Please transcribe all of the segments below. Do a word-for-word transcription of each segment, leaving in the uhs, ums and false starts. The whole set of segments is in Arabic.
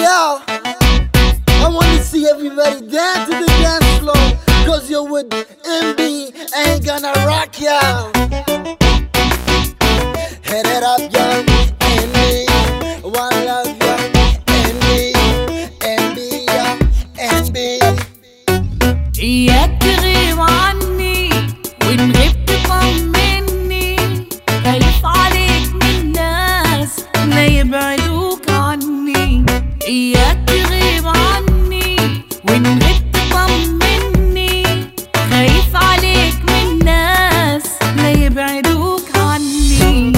Yo, I wanna see everybody dance to the dance floor, cause you're with M B, ain't gonna rock y'all. Head it up, yo, M B, one love, yo, M B, M B, yo, M B. إياك تغيب عني وإن غبت طمني، خايف عليك من الناس لا يبعدوك عني. إياك تغيب عني وإن غبت طمني، خايف عليك من الناس لا يبعدوك عني.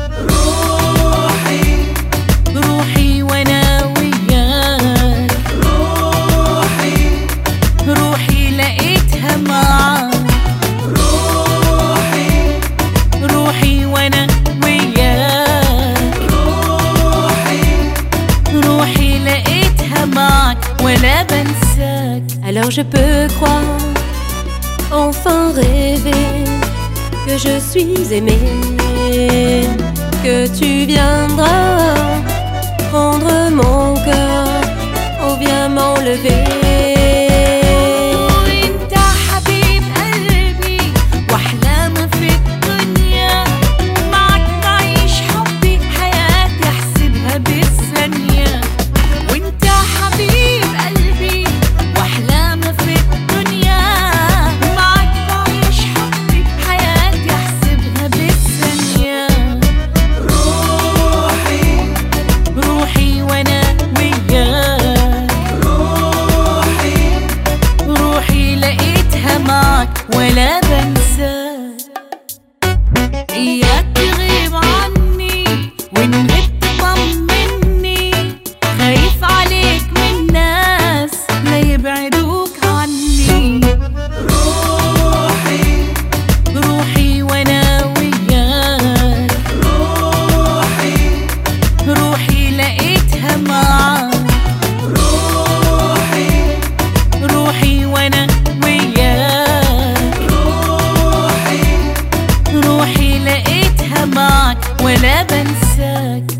روحي روحي وأنا وياك، روحي روحي لقيتها معاك. روحي روحي وانا وياك، روحي روحي لقيتها معك ولا بنساك. Alors je peux croire, enfin rêver que je suis aimé, que tu viendras prendre mon cœur ou bien m'enlever. وانت حبيب قلبي واحلام في الدنيا، معك بعيش حبي حياتي احسبها بالثانية. وانت حبيب قلبي واحلام في الدنيا، معك بعيش حبي حياتي احسبها بالثانية. روحي روحي وانا وياك، روحي روحي لقيتها معك ولا بنساك. إياك تغيب عني وإن غبت طمني، خايف عليك من الناس لا يبعدوك عني. روحي روحي وأنا وياك، روحي روحي لقيتها معك. روحي روحي وأنا وياك، روحي روحي لقيتها معك ولا بنساك.